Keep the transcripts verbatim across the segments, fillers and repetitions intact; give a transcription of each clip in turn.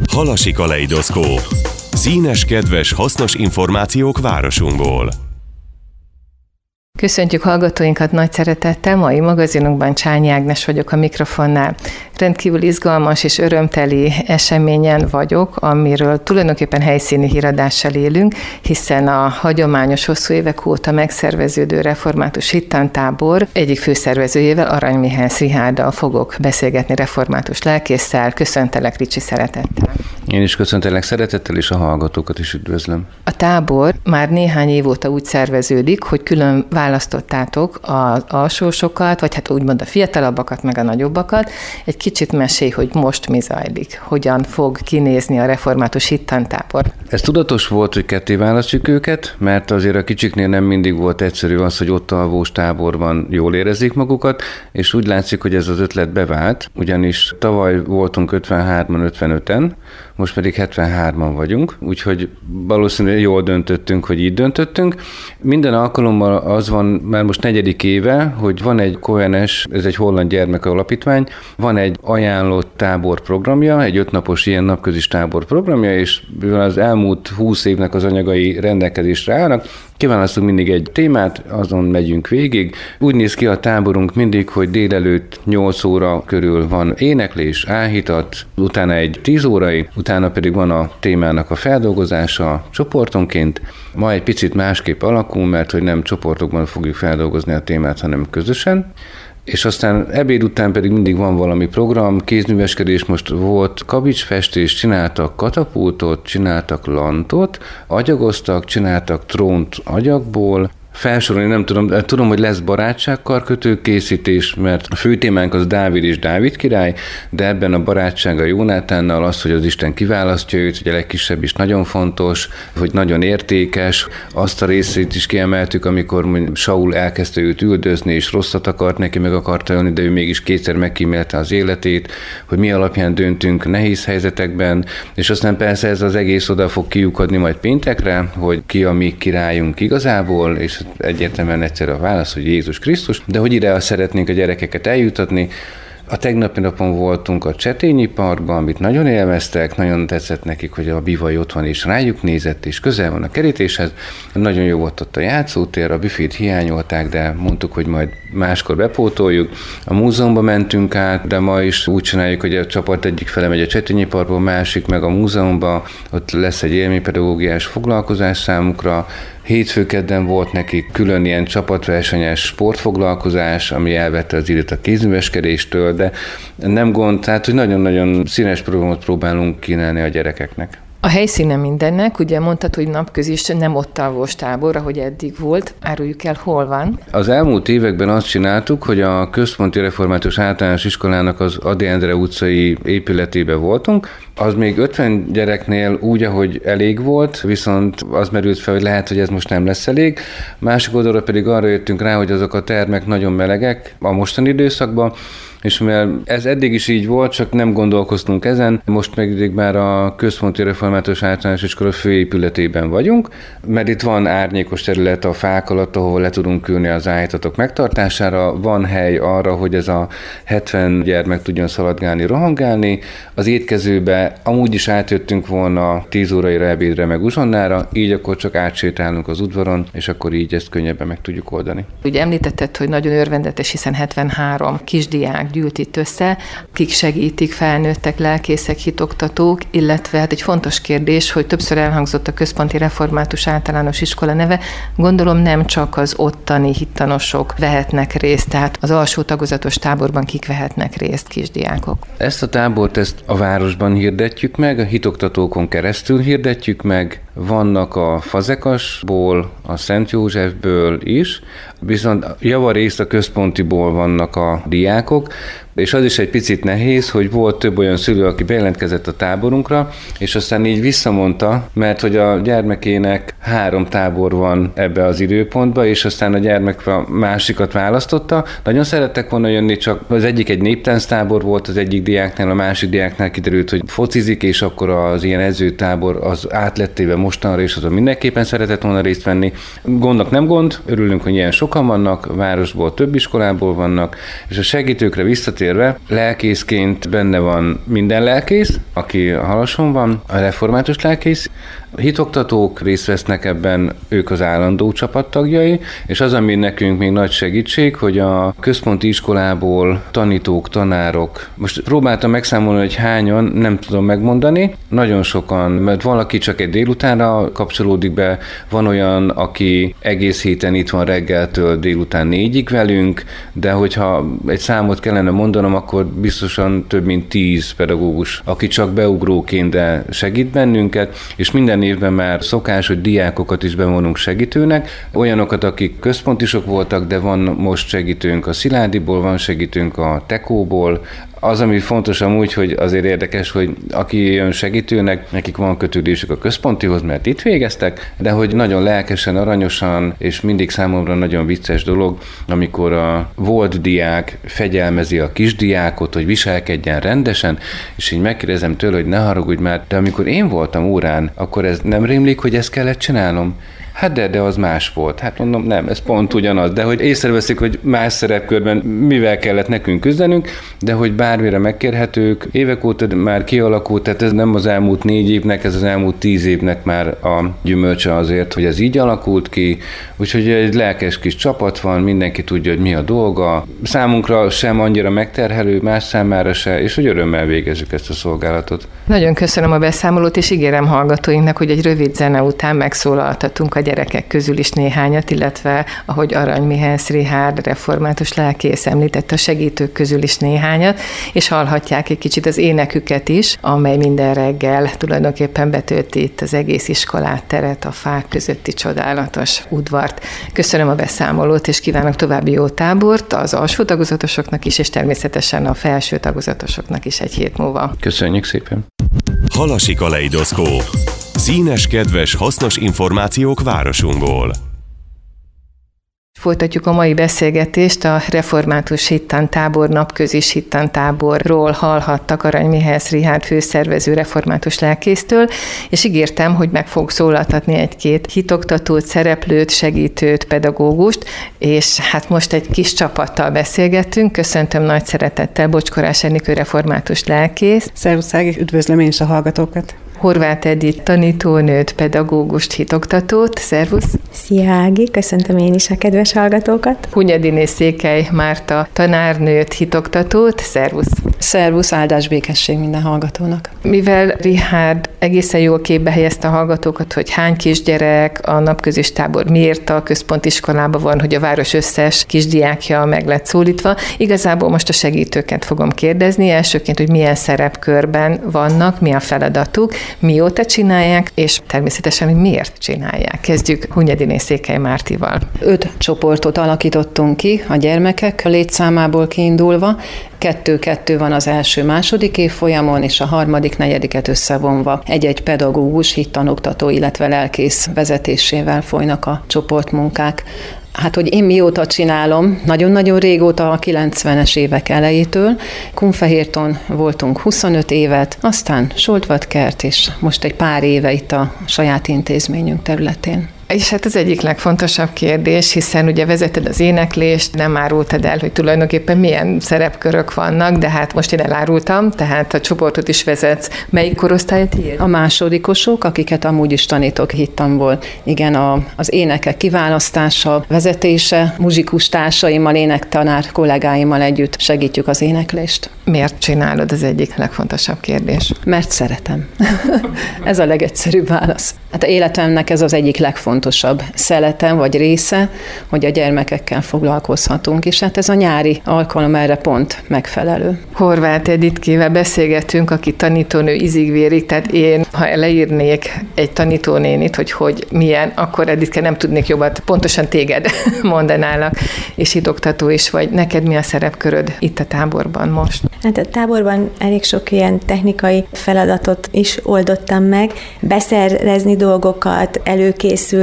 Halasi kaleidoszkóp. Színes, kedves, hasznos információk városunkból. Köszöntjük hallgatóinkat nagy szeretettel, mai magazinunkban Csányi Ágnes vagyok a mikrofonnál. Rendkívül izgalmas és örömteli eseményen vagyok, amiről tulajdonképpen helyszíni híradással élünk, hiszen a hagyományos hosszú évek óta megszerveződő református hittantábor egyik főszervezőjével, Arany Mihály Szihárddal fogok beszélgetni, református lelkésszel. Köszöntelek, Ricsi, szeretettel. Én is köszöntelek szeretettel, és a hallgatókat is üdvözlöm. A tábor már néhány év óta úgy szerveződik, hogy külön választottátok az alsósokat, vagy hát úgymond a fiatalabbakat, meg a nagyobbakat. Egy kicsit mesélj, hogy most mi zajlik, hogyan fog kinézni a református hittantábor. Ez tudatos volt, hogy ketté választjuk őket, mert azért a kicsiknél nem mindig volt egyszerű az, hogy ott alvós táborban jól érezzék magukat, és úgy látszik, hogy ez az ötlet bevált, ugyanis tavaly voltunk ötvenhárman, ötvenöten, most pedig hetvenhárman vagyunk, úgyhogy valószínűleg jól döntöttünk, hogy így döntöttünk. Minden alkalommal az van, már most negyedik éve, hogy van egy Koenes, ez egy holland gyermekalapítvány, van egy ajánlott táborprogramja, egy ötnapos ilyen napközis táborprogramja, és az elmúlt húsz évnek az anyagai rendelkezésre állnak. Kiválasztunk mindig egy témát, azon megyünk végig. Úgy néz ki a táborunk mindig, hogy délelőtt nyolc óra körül van éneklés, áhítat, utána egy tíz órai, utána pedig van a témának a feldolgozása csoportonként. Ma egy picit másképp alakul, mert hogy nem csoportokban fogjuk feldolgozni a témát, hanem közösen. És aztán ebéd után pedig mindig van valami program, kézműveskedés, most volt kabicsfestés, csináltak katapultot, csináltak lantot, agyagoztak, csináltak trónt agyagból, felsorolni nem tudom, tudom, hogy lesz barátságkarkötő készítés, mert a fő témánk az Dávid és Dávid király, de ebben a barátsága Jónátánnal az, hogy az Isten kiválasztja őt, hogy a legkisebb is nagyon fontos, hogy nagyon értékes. Azt a részét is kiemeltük, amikor Saul elkezdte őt üldözni, és rosszat akart neki, meg akarta ölni, de ő mégis kétszer megkímélte az életét, hogy mi alapján döntünk nehéz helyzetekben, és aztán persze ez az egész oda fog kiukadni majd péntekre, hogy ki a mi királyunk igazából, és egyértelműen egyszer a válasz, hogy Jézus Krisztus, de hogy ide szeretnénk a gyerekeket eljutatni. A tegnapi napon voltunk a Csetényi Parkban, amit nagyon élveztek, nagyon tetszett nekik, hogy a bivaj ott van, és rájuk nézett, és közel van a kerítéshez. Nagyon jó volt ott a játszótér, a büfét hiányolták, de mondtuk, hogy majd máskor bepótoljuk. A múzeumba mentünk át, de ma is úgy csináljuk, hogy a csapat egyik fele megy a Csetényi Parkba, másik meg a múzeumba, ott lesz egy élménypedagógiás foglalkozás számukra. Hétfő-kedden volt nekik külön ilyen csapatversenyes sportfoglalkozás, ami elvette az időt a kézműveskedéstől, de nem gond, tehát hogy nagyon-nagyon színes programot próbálunk kínálni a gyerekeknek. A helyszíne mindennek, ugye mondtad, hogy napközis nem ott alvós tábor, ahogy eddig volt. Áruljuk el, hol van? Az elmúlt években azt csináltuk, hogy a Központi Református Általános Iskolának az Ady Endre utcai épületében voltunk. Az még ötven gyereknél úgy, ahogy elég volt, viszont az merült fel, hogy lehet, hogy ez most nem lesz elég. Másik oldalra pedig arra jöttünk rá, hogy azok a termek nagyon melegek a mostani időszakban, és mivel ez eddig is így volt, csak nem gondolkoztunk ezen, most meg már a Központi Református Általános Iskola főépületében vagyunk, mert itt van árnyékos terület a fák alatt, ahol le tudunk ülni az áhítatok megtartására, van hely arra, hogy ez a hetven gyermek tudjon szaladgálni, rohangálni. Az étkezőbe amúgy is átjöttünk volna tíz óraira ebédre meg uzsonnára, így akkor csak átsétálunk az udvaron, és akkor így ezt könnyebben meg tudjuk oldani. Ugye említetted, hogy nagyon örvendetes, hiszen hetvenhárom kisdiák gyűlt itt össze, kik segítik, felnőttek, lelkészek, hitoktatók, illetve hát egy fontos kérdés, hogy többször elhangzott a Központi Református Általános Iskola neve, gondolom nem csak az ottani hittanosok vehetnek részt, tehát az alsó tagozatos táborban kik vehetnek részt, kisdiákok. Ezt a tábort ezt a városban hirdetjük meg, a hitoktatókon keresztül hirdetjük meg, vannak a Fazekasból, a Szent Józsefből is, viszont javarészt a központiból vannak a diákok, és az is egy picit nehéz, hogy volt több olyan szülő, aki bejelentkezett a táborunkra, és aztán így visszamondta, mert hogy a gyermekének három tábor van ebbe az időpontba, és aztán a gyermek a másikat választotta. Nagyon szerettek volna jönni, csak az egyik egy néptánctábor volt az egyik diáknál, a másik diáknál kiderült, hogy focizik, és akkor az ilyen edzőtábor az átlettéve mostanra, és azon mindenképpen szeretett volna részt venni. Gondnak nem gond, örülünk, hogy ilyen sokan vannak, a városból több iskolából vannak, és a segítőkre visszatér visszatérve, lelkészként benne van minden lelkész, aki a Halason van, a református lelkész, a hitoktatók részt vesznek ebben, ők az állandó csapattagjai, és az, ami nekünk még nagy segítség, hogy a központi iskolából tanítók, tanárok, most próbáltam megszámolni, hogy hányan, nem tudom megmondani, nagyon sokan, mert valaki csak egy délutánra kapcsolódik be, van olyan, aki egész héten itt van reggeltől délután négyig velünk, de hogyha egy számot kellene mondanom, akkor biztosan több mint tíz pedagógus, aki csak beugróként, de segít bennünket, és minden évben már szokás, hogy diákokat is bevonunk segítőnek, olyanokat, akik központisok voltak, de van most segítőnk a Sziládiból, van segítőnk a Tekóból. Az, ami fontos amúgy, hogy azért érdekes, hogy aki jön segítőnek, nekik van kötődésük a központihoz, mert itt végeztek, de hogy nagyon lelkesen, aranyosan, és mindig számomra nagyon vicces dolog, amikor a volt diák fegyelmezi a kisdiákot, hogy viselkedjen rendesen, és így megkérdezem tőle, hogy ne haragudj már, de amikor én voltam órán, akkor ez nem rémlik, hogy ezt kellett csinálnom? Hát de, de az más volt. Hát mondom, nem, ez pont ugyanaz. De hogy észreveszik, hogy más szerepkörben mivel kellett nekünk küzdenünk, de hogy bármire megkérhetők, évek óta már kialakult, tehát ez nem az elmúlt négy évnek, ez az elmúlt tíz évnek már a gyümölcse azért, hogy ez így alakult ki. Úgyhogy egy lelkes kis csapat van, mindenki tudja, hogy mi a dolga. Számunkra sem annyira megterhelő, más számára se, és hogy örömmel végezzük ezt a szolgálatot. Nagyon köszönöm a beszámolót, és ígérem hallgatóinknak, hogy egy rövid zene után megszólaltatunk a gyerekek közül is néhányat, illetve ahogy Arany Mihály Richárd református lelkész említette, a segítők közül is néhányat, és hallhatják egy kicsit az éneküket is, amely minden reggel tulajdonképpen betölti itt az egész iskolát, teret, a fák közötti csodálatos udvart. Köszönöm a beszámolót, és kívánok további jó tábort az alsó tagozatosoknak is, és természetesen a felső tagozatosoknak is egy hét múlva. Köszönjük szépen! Halasi Kaleidoszkóp. Színes, kedves, hasznos információk városunkból. Folytatjuk a mai beszélgetést, a református hittantábor, napközis hittantáborról hallhattak Arany Mihály Richárd főszervező református lelkésztől, és ígértem, hogy meg fog szólaltatni egy-két hitoktatót, szereplőt, segítőt, pedagógust, és hát most egy kis csapattal beszélgettünk. Köszöntöm nagy szeretettel Bocskorás Enikő református lelkész. Szervusz Ági, üdvözlöm én is a hallgatókat. Horváth Edith tanítónőt, pedagógust, hitoktatót. Szervusz! Szia Ági, köszöntöm én is a kedves hallgatókat. Hunyadiné Székely Márta tanárnőt, hitoktatót. Szervusz! Szervusz, áldás békesség minden hallgatónak. Mivel Richárd egészen jól képbe helyezte a hallgatókat, hogy hány kisgyerek, a napközis tábor miért a központiskolában van, hogy a város összes kisdiákja meg lett szólítva, igazából most a segítőket fogom kérdezni, elsőként, hogy milyen szerepkörben vannak, mi a feladatuk, mióta csinálják, és természetesen, hogy miért csinálják. Kezdjük Hunyadiné Székely Mártival. Öt csoportot alakítottunk ki a gyermekek létszámából kiindulva. Kettő-kettő van az első-második évfolyamon, és a harmadik, negyediket összevonva egy-egy pedagógus, hittanoktató, illetve lelkész vezetésével folynak a csoportmunkák. Hát, hogy én mióta csinálom, nagyon-nagyon régóta, a kilencvenes évek elejétől. Kunfehérton voltunk huszonöt évet, aztán Soltvatkert, és most egy pár éve itt a saját intézményünk területén. És hát az egyik legfontosabb kérdés, hiszen ugye vezeted az éneklést, nem árultad el, hogy tulajdonképpen milyen szerepkörök vannak, de hát most én elárultam, tehát a csoportot is vezetsz. Melyik korosztályt ír? A másodikosok, akiket amúgy is tanítok hittamból. Igen, a, az énekek kiválasztása, vezetése, muzsikus társaimmal, énektanár kollégáimmal együtt segítjük az éneklést. Miért csinálod, az egyik legfontosabb kérdés? Mert szeretem. Ez a legegyszerűbb válasz. Hát életemnek ez az egyik legfontosabb szeletem vagy része, hogy a gyermekekkel foglalkozhatunk, és hát ez a nyári alkalom erre pont megfelelő. Horváth Editkével beszélgettünk, aki tanítónő ízig-vérig, tehát én, ha leírnék egy tanítónénit, hogy hogy milyen, akkor Editke nem tudnék jobbat, pontosan téged mondanálak, és hitoktató is vagy. Neked mi a szerepköröd itt a táborban most? Hát a táborban elég sok ilyen technikai feladatot is oldottam meg, beszerezni dolgokat, előkészülni,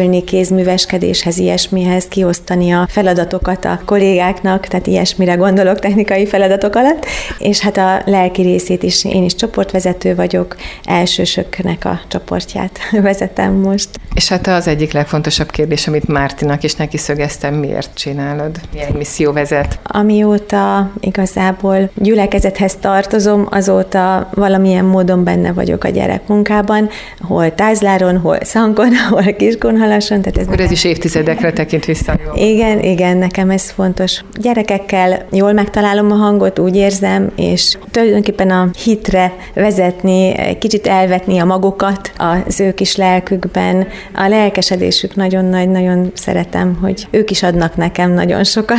készülni kézműveskedéshez, ilyesmihez, kiosztani a feladatokat a kollégáknak, tehát ilyesmire gondolok technikai feladatok alatt, és hát a lelki részét is, én is csoportvezető vagyok, elsősöknek a csoportját vezetem most. És hát az egyik legfontosabb kérdés, amit Mártinak is neki szögeztem, miért csinálod? Milyen misszió vezet? Amióta igazából gyülekezethez tartozom, azóta valamilyen módon benne vagyok a gyerekmunkában, hol Tázláron, hol Szankon, hol Kiskunhalason. Tehát ez Akkor ez is évtizedekre tekint vissza. Igen, igen, nekem ez fontos. Gyerekekkel jól megtalálom a hangot, úgy érzem, és tulajdonképpen a hitre vezetni, egy kicsit elvetni a magukat az ő kis lelkükben. A lelkesedésük nagyon nagy, nagyon szeretem, hogy ők is adnak nekem nagyon sokat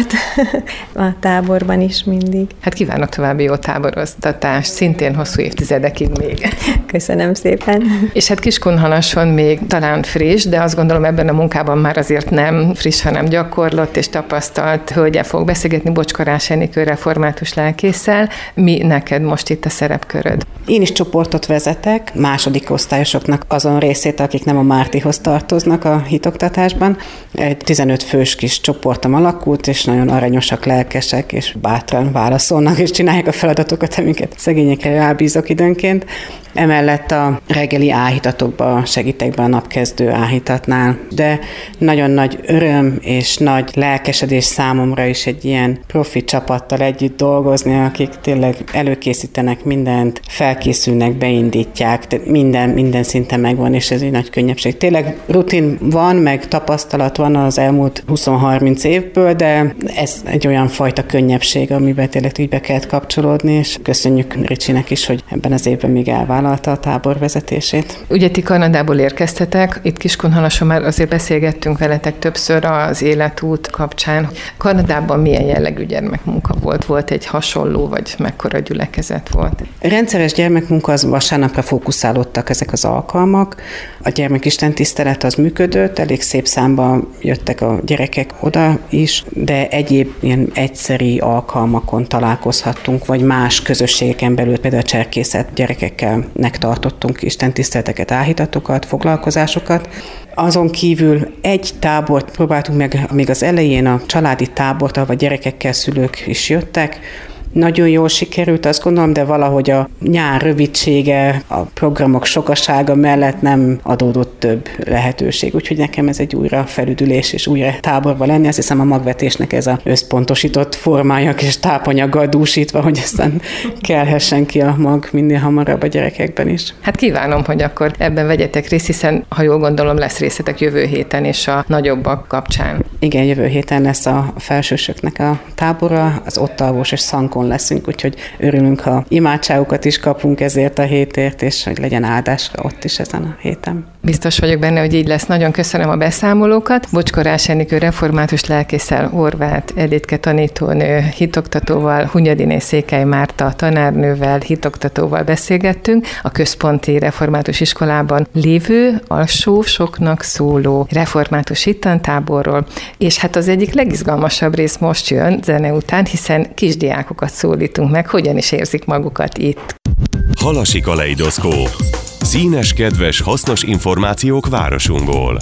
a táborban is mindig. Hát kívánok további jó táboroztatást, szintén hosszú évtizedekig még. Köszönöm szépen. És hát Kiskunhalason még talán friss, de azt gondolom ebben a munkában már azért nem friss, hanem gyakorlott és tapasztalt hölgyel fog beszélgetni, Bocskarás Enikő református lelkésszel. Mi neked most itt a szerepköröd? Én is csoportot vezetek, második osztályosoknak azon részét, akik nem a Mártihoz tartoznak a hitoktatásban. Egy tizenöt fős kis csoportom alakult, és nagyon aranyosak, lelkesek, és bátran válaszolnak, és csinálják a feladatokat, amiket szegényekre rábízok időnként. Emellett a reggeli áhítatokba segítek be a napkezdő áhítatnál, de nagyon nagy öröm és nagy lelkesedés számomra is egy ilyen profi csapattal együtt dolgozni, akik tényleg előkészítenek mindent, felkészülnek, beindítják, tehát minden, minden szinten megvan, és ez egy nagy könnyebbség. Tényleg rutin van, meg tapasztalat van az elmúlt húsz-harminc évből, de ez egy olyan fajta könnyebbség, amiben tényleg így be kellett kapcsolódni, és köszönjük Ricsinek is, hogy ebben az évben még elvállalta a tábor vezetését. Ugye ti Kanadából érkeztetek, itt Kiskunhalason már azért beszélgettünk veletek többször az életút kapcsán. Kanadában milyen jellegű gyermekmunka volt? Volt egy hasonló, vagy mekkora gyülekezet volt? Rendszeres gyermekmunka, az vasárnapra fókuszálódtak ezek az alkalmak. A gyermekisten tisztelet az működött, elég szép számban jöttek a gyerekek oda is, de egyéb ilyen egyszeri alkalmakon találkozhattunk, vagy más közösségeken belül, például a cserkészet gyerekekkel tartottunk istentiszteleteket, áhítatokat, foglalkozásokat. Azon kívül egy tábort próbáltunk meg, még az elején a családi tábort, ahol gyerekekkel szülők is jöttek. Nagyon jól sikerült, azt gondolom, de valahogy a nyár rövidsége, a programok sokasága mellett nem adódott több lehetőség. Úgyhogy nekem ez egy újra felüdülés és újra táborba lenni. Azt hiszem a magvetésnek ez az összpontosított formája és tápanyaggal dúsítva, hogy aztán kelhessen ki a mag minél hamarabb a gyerekekben is. Hát kívánom, hogy akkor ebben vegyetek részt, hiszen ha jól gondolom, lesz részletek jövő héten és a nagyobbak kapcsán. Igen, jövő héten lesz a felsősöknek a tábora, az Ottavós és Szankon leszünk, úgyhogy örülünk, ha imádságokat is kapunk ezért a hétért, és hogy legyen áldás ott is ezen a héten. Biztos vagyok benne, hogy így lesz. Nagyon köszönöm a beszámolókat. Bocskarás Enikő református lelkészel, Horváth Editke tanítónő, hitoktatóval, Hunyadiné Székely Márta tanárnővel, hitoktatóval beszélgettünk a központi református iskolában lévő, alsósoknak szóló református hittantáborról, és hát az egyik legizgalmasabb rész most jön zene után, hiszen kisdiákokat szólítunk meg, hogyan is érzik magukat itt. Halasi kaleidoszkóp. Színes, kedves, hasznos információk városunkból.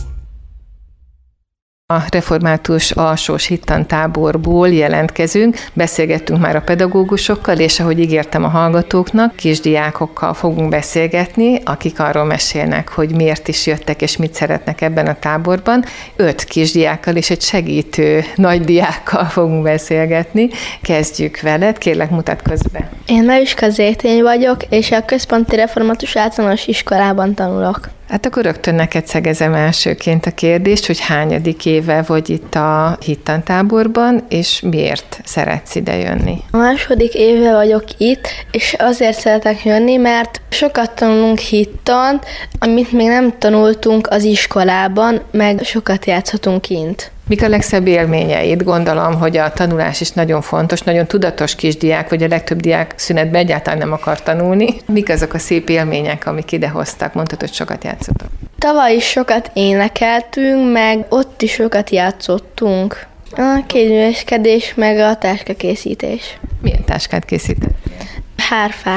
A református alsós hittantáborból jelentkezünk, beszélgettünk már a pedagógusokkal, és ahogy ígértem a hallgatóknak, kisdiákokkal fogunk beszélgetni, akik arról mesélnek, hogy miért is jöttek és mit szeretnek ebben a táborban. Öt kisdiákkal és egy segítő nagydiákkal fogunk beszélgetni. Kezdjük veled, kérlek mutatkozz be. Én Mariska Zétény vagyok, és a Központi Református Általános Iskolában tanulok. Hát akkor rögtön neked szegezem elsőként a kérdést, hogy hányadik éve vagy itt a hittantáborban, és miért szeretsz ide jönni? A második éve vagyok itt, és azért szeretek jönni, mert sokat tanulunk hittant, amit még nem tanultunk az iskolában, meg sokat játszhatunk kint. Mik a legszebb élményeid? Gondolom, hogy a tanulás is nagyon fontos, nagyon tudatos kisdiák, vagy a legtöbb diák szünetben egyáltalán nem akar tanulni. Mik azok a szép élmények, amik idehoztak? Mondtad, hogy sokat játszotok. Tavaly is sokat énekeltünk, meg ott is sokat játszottunk. A kézműveskedés, meg a táskakészítés. Milyen táskát készítettél? Hárfát.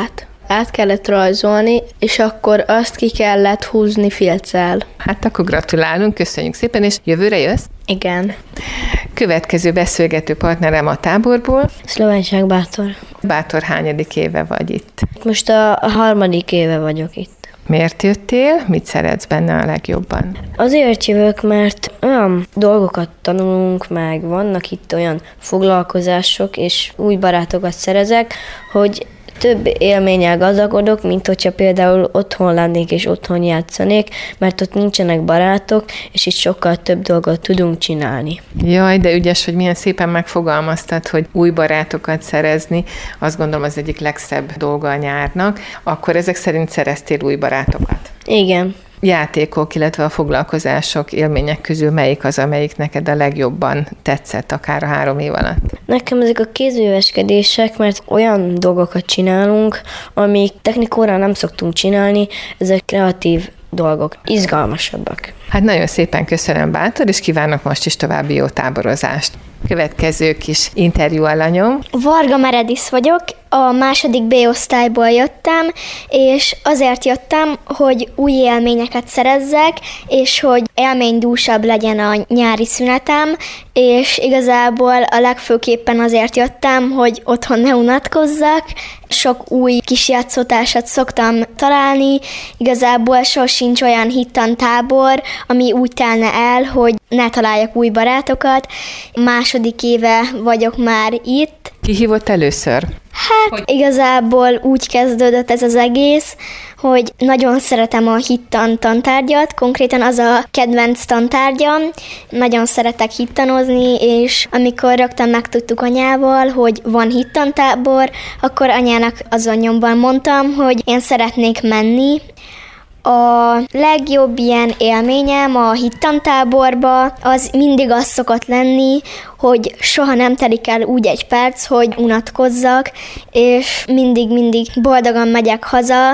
át kellett rajzolni, és akkor azt ki kellett húzni filccel. Hát akkor gratulálunk, köszönjük szépen, és jövőre jössz? Igen. Következő beszélgető partnerem a táborból. Szlovenság Bátor. Bátor, hányadik éve vagy itt? Most a, a harmadik éve vagyok itt. Miért jöttél? Mit szeretsz benne a legjobban? Azért jövök, mert olyan dolgokat tanulunk, meg vannak itt olyan foglalkozások, és új barátokat szerezek, hogy több élménnyel gazdagodok, mint hogyha például otthon lennék és otthon játszanék, mert ott nincsenek barátok, és itt sokkal több dolgot tudunk csinálni. Jaj, de ügyes, hogy milyen szépen megfogalmaztad, hogy új barátokat szerezni, azt gondolom az egyik legszebb dolga a nyárnak. Akkor ezek szerint szereztél új barátokat? Igen. Játékok, illetve a foglalkozások, élmények közül melyik az, amelyik neked a legjobban tetszett, akár a három év alatt? Nekem ezek a kézműveskedések, mert olyan dolgokat csinálunk, amik technikóra nem szoktunk csinálni, ezek kreatív dolgok, izgalmasabbak. Hát nagyon szépen köszönöm, Bátor, és kívánok most is további jó táborozást. Következő kis interjú alanyom. Varga Meredith vagyok, a második B-osztályból jöttem, és azért jöttem, hogy új élményeket szerezzek, és hogy élménydúsabb legyen a nyári szünetem, és igazából a legfőképpen azért jöttem, hogy otthon ne unatkozzak. Sok új kis játszótársat szoktam találni, igazából sosincs olyan hittantábor, ami úgy telne el, hogy ne találjak új barátokat. Második éve vagyok már itt. Ki hívott először? Hát hogy? Igazából úgy kezdődött ez az egész, hogy nagyon szeretem a hittan tantárgyat, konkrétan az a kedvenc tantárgyam. Nagyon szeretek hittanozni, és amikor rögtön megtudtuk anyával, hogy van hittantábor, akkor anyának azon nyomban mondtam, hogy én szeretnék menni. A legjobb ilyen élményem a hittantáborba az mindig az szokott lenni, hogy soha nem telik el úgy egy perc, hogy unatkozzak, és mindig-mindig boldogan megyek haza,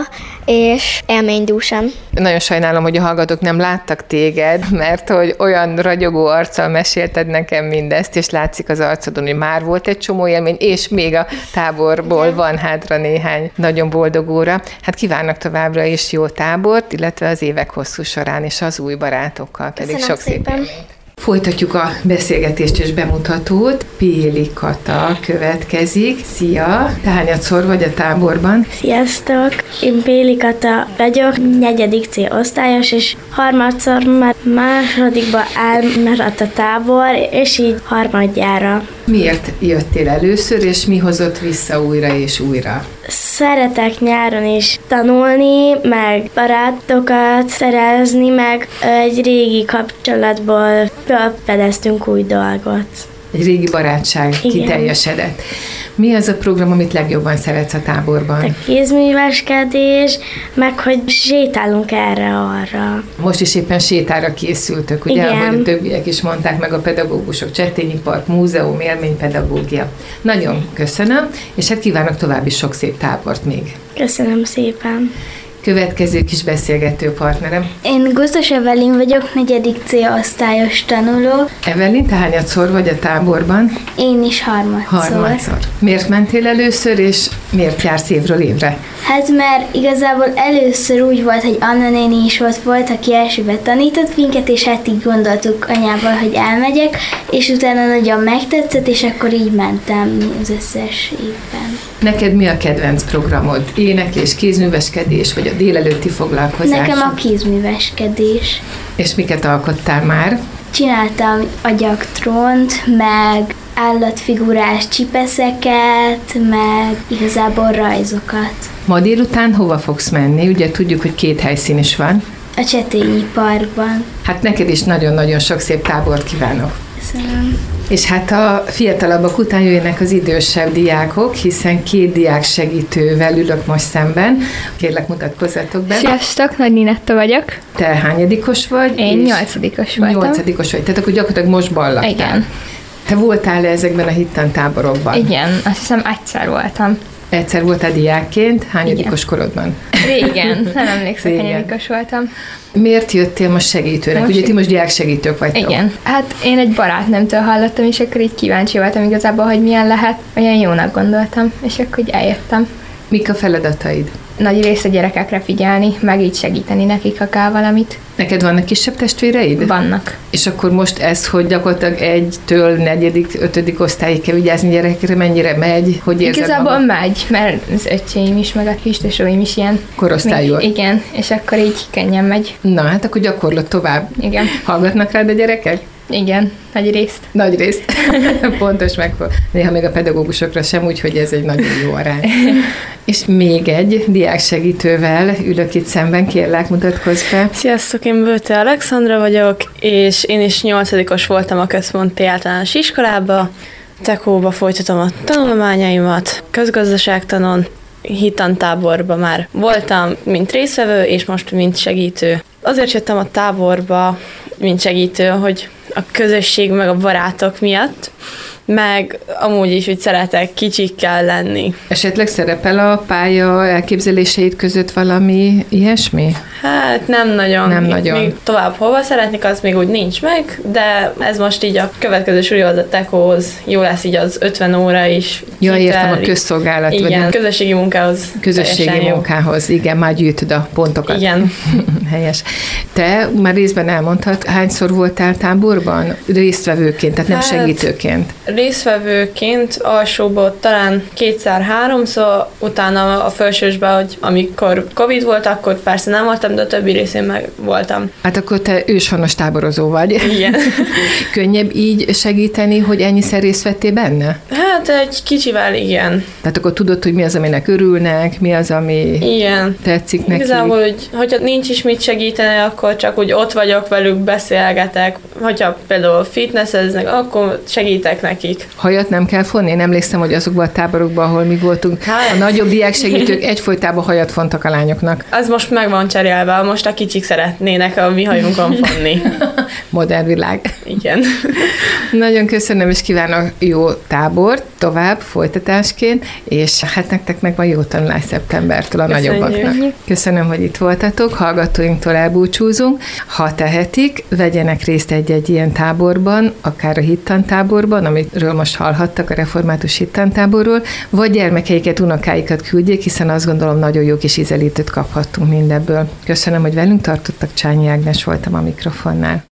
és élménydúsan. Nagyon sajnálom, hogy a hallgatók nem láttak téged, mert hogy olyan ragyogó arccal mesélted nekem mindezt, és látszik az arcodon, hogy már volt egy csomó élmény, és még a táborból van hátra néhány nagyon boldog óra. Hát kívánok továbbra is jó tábort, illetve az évek hosszú során, és az új barátokkal pedig Köszönöm sok szép élményt. Folytatjuk a beszélgetést és bemutatót. Péli Kata következik. Szia! Te hányadszor vagy a táborban? Sziasztok! Én Péli Kata vagyok, negyedik C osztályos, és harmadszor már másodikba elmaradt a tábor, és így harmadjára. Miért jöttél először, és mi hozott vissza újra és újra? Szeretek nyáron is tanulni, meg barátokat szerezni, meg egy régi kapcsolatból felfedeztünk új dolgot. Egy régi barátság Igen. kiteljesedett. Mi az a program, amit legjobban szeretsz a táborban? A kézműveskedés, meg hogy sétálunk erre-arra. Most is éppen sétára készültök, ugye? Igen. Ahogy a többiek is mondták, meg a pedagógusok, Csettényi Park, múzeum, élménypedagógia. Nagyon köszönöm, és hát kívánok további sok szép tábort még. Köszönöm szépen. Következő kis beszélgető partnerem. Én Guzdos Evelin vagyok, negyedik C osztályos tanuló. Evelin, te hányadszor vagy a táborban? Én is harmadszor. Harmadszor. Miért mentél először, és miért jársz évről évre? Hát mert igazából először úgy volt, hogy Anna néni is ott volt, aki elsőben tanított minket, és hát így gondoltuk anyával, hogy elmegyek, és utána nagyon megtetszett, és akkor így mentem az összes évben. Neked mi a kedvenc programod? Éneklés, kézműveskedés, vagy a délelőtti foglalkozás? Nekem a kézműveskedés. És miket alkottál már? Csináltam agyaktrónt, meg állatfigurás csipeszeket, meg igazából rajzokat. Ma délután hova fogsz menni? Ugye tudjuk, hogy két helyszín is van. A Csettényi Parkban. Hát neked is nagyon-nagyon sok szép tábort kívánok. Köszönöm. És hát a fiatalabbak után jöjjenek az idősebb diákok, hiszen két diák segítővel ülök most szemben. Kérlek, mutatkozzatok be. Sziasztok, Nagy Ninetta vagyok. Te hányadikos vagy? Én nyolcadikos voltam. Nyolcadikos vagy, tehát akkor gyakorlatilag most ballattál. Igen. Te voltál ezekben a hittantáborokban? Igen, azt hiszem egyszer voltam. Egyszer voltál diákként, hányadikos korodban? Régen, nem emlékszem, hányadikos voltam. Miért jöttél most segítőnek? Most Ugye ti most diáksegítők vagytok. Igen, hát én egy barátnőmtől hallottam, és akkor így kíváncsi voltam igazából, hogy milyen lehet. Olyan jónak gondoltam, és akkor így eljöttem. Mik a feladataid? nagy rész a gyerekekre figyelni, meg így segíteni nekik, ha kell valamit. Neked vannak kisebb testvéreid? Vannak. És akkor most ez, hogy gyakorlatilag egytől negyedik, ötödik osztályig kell vigyázni gyerekekre, mennyire megy? Hogy érzed Igazából magad? megy, mert az öccseim is, meg a kistesóim is ilyen. Korosztályúak. Igen, és akkor így könnyen megy. Na, hát akkor gyakorlod tovább. Igen. Hallgatnak rád a gyerekek? Igen, nagy részt. Nagy részt. Pontos megfog. Néha még a pedagógusokra sem, úgyhogy ez egy nagyon jó arány. És még egy diáksegítővel ülök itt szemben, kérlek, mutatkozz be. Sziasztok, én Bőte Alexandra vagyok, és én is nyolcadikos voltam a központi általános iskolába. Tekóba folytatom a tanulmányaimat, közgazdaságtanon, hittantáborba már voltam, mint résztvevő, és most mint segítő. Azért jöttem a táborba, mint segítő, hogy a közösség meg a barátok miatt, meg amúgy is, hogy szeretek kicsikkel lenni. Esetleg szerepel a pálya elképzeléseid között valami ilyesmi? Hát nem nagyon. Nem nagyon. Még tovább hova szeretnék, az még úgy nincs meg, de ez most így a következő súlyhoz, a tekóhoz jó lesz így az ötven óra is. Ja, értem, a közszolgálat. Igen, vagy közösségi munkához. Közösségi munkához, igen, már gyűjtöd a pontokat. Igen. Helyes. Te már részben elmondtad, hányszor voltál táborban? Résztvevőként, tehát nem hát, segítőként. Résztvevőként alsóban talán kétszer-háromszor, utána a felsősben, hogy amikor Covid volt, akkor persze nem voltam, de a többi részén meg voltam. Hát akkor te őshonos táborozó vagy. Igen. Könnyebb így segíteni, hogy ennyiszer részt vettél benne? Hát egy kicsivel igen. Tehát akkor tudod, hogy mi az, aminek örülnek, mi az, ami igen. tetszik neki. Igazából, hogy, hogyha nincs is mit segíteni, akkor csak úgy ott vagyok velük, beszélgetek. Hogyha például fitnesseznek, akkor segítek nekik. Hajat nem kell fonni? Én emlékszem, hogy azokban a táborokban, ahol mi voltunk, hát. A nagyobb diáksegítők egyfolytában hajat fontak a lányoknak. Az most meg van cserélve, most a kicsik szeretnének a mi hajunkon fonni. Modern világ. Igen. Nagyon köszönöm, és kívánok jó tábort tovább, folytatásként, és hát nektek meg van jó tanulás szeptembertől a Köszönjük. Nagyobbaknak. Köszönöm, hogy itt voltatok, hallgatóinktól elbúcsúzunk. Ha tehetik, vegyenek részt egy-egy ilyen táborban, akár a hittantáborban, amiről most hallhattak, a református hittantáborról, vagy gyermekeiket, unokáikat küldjék, hiszen azt gondolom, nagyon jó kis ízelítőt kaphattunk mindebből. Köszönöm, hogy velünk tartottak, Csányi Ágnes voltam a mikrofonnál.